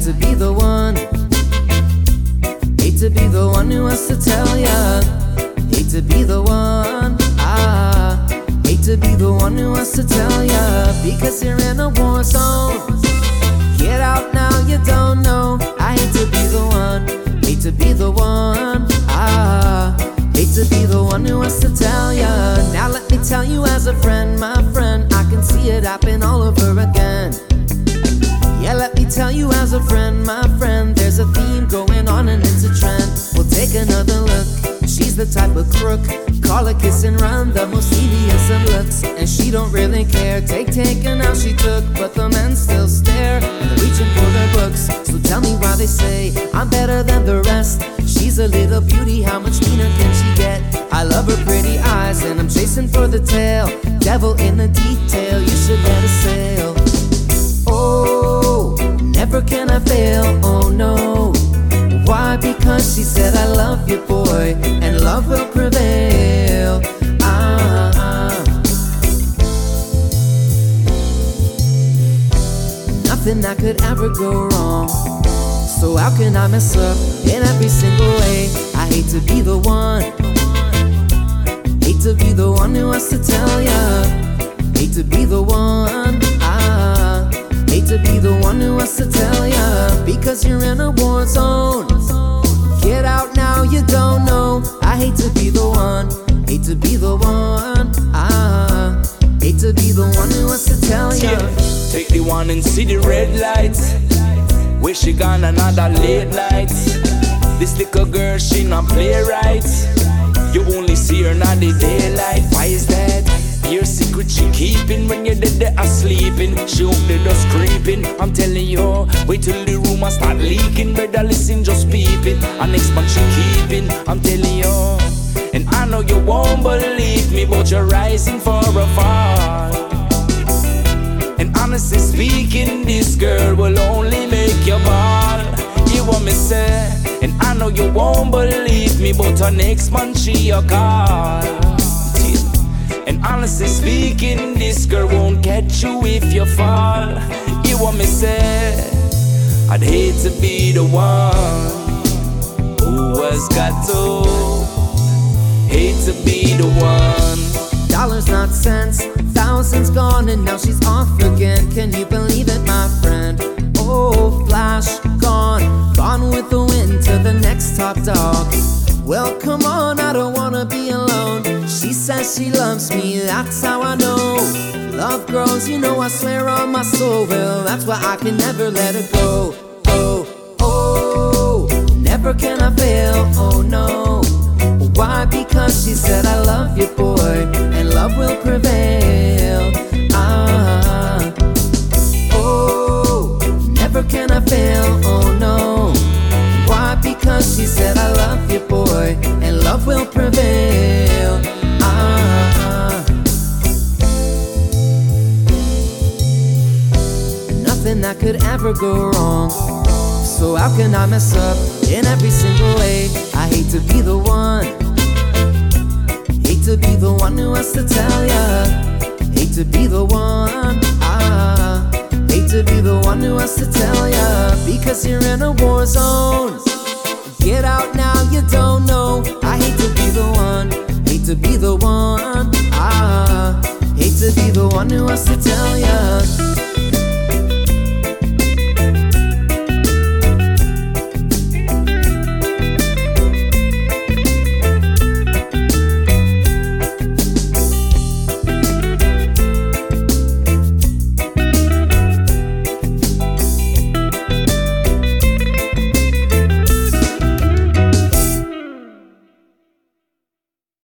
to be the one. Hate to be the one who has to tell ya. Hate to be the one. Hate to be the one who has to tell ya. Because you're in a war zone. Get out now, you don't know. I hate to be the one. Hate to be the one. Hate to be the one who has to tell ya. Now let me tell you as a friend, my friend, I can see it happen all over again. Yeah, let me tell you as a friend, my friend, there's a theme going on and it's a trend. We'll take another look. She's the type of crook, call her kiss and run, the most devious of looks. And she don't really care, take and now she took. But the men still stare, and they're reaching for their books. So tell me why they say I'm better than the rest. She's a little beauty, how much meaner can she get? I love her pretty eyes, and I'm chasing for the tail. Devil in the detail, you should let her sail. Oh, never can I fail, oh no. Why? Because she said I love you, boy, and love will prevail. Nothing that could ever go wrong. So how can I mess up in every single way? I hate to be the one. Hate to be the one who has to tell ya. Hate to be the one. Hate to be the one who has to tell ya. Because you're in a war zone. Get out now, you don't know. I hate to be the one. Hate to be the one. Hate to be the one who has to tell ya. Take the one and see the red lights. Where she gone another late night. This little girl, she not play right. You only see her not the daylight. Why is that? Your secret she keeping. When you're dead are sleeping. She hope the dust creeping. I'm telling you, wait till the rumors start leaking. Better listen, just peeping. And next man she keeping. I'm telling you. And I know you won't believe me, but you're rising for a fall. And honestly speaking, this girl will only make you ball. You want me say? And I know you won't believe me, but her next man she a call. And honestly speaking, this girl won't catch you if you fall. You want me say? I'd hate to be the one who has got to. Hate to be the one. Dollars not cents, thousands gone and now she's off again. Can you believe it, my friend? Oh, flash, gone, gone with the wind to the next top dog. Well, come on, I don't wanna be alone. She says she loves me, that's how I know. Love grows, you know I swear on my soul. Well, that's why I can never let her go. Oh, never can I fail, oh no. Why? Because she said I love you, boy, and love will prevail. Oh, never can I fail, oh no. Why? Because she said I love you, boy, and love will prevail. Nothing that could ever go wrong. So how can I mess up in every single way? I hate to be the one. Hate to be the one who has to tell ya. Hate to be the one. Hate to be the one who has to tell ya. Because you're in a war zone. Get out now, you don't know. I hate to be the one. Hate to be the one. Hate to be the one who has to tell ya.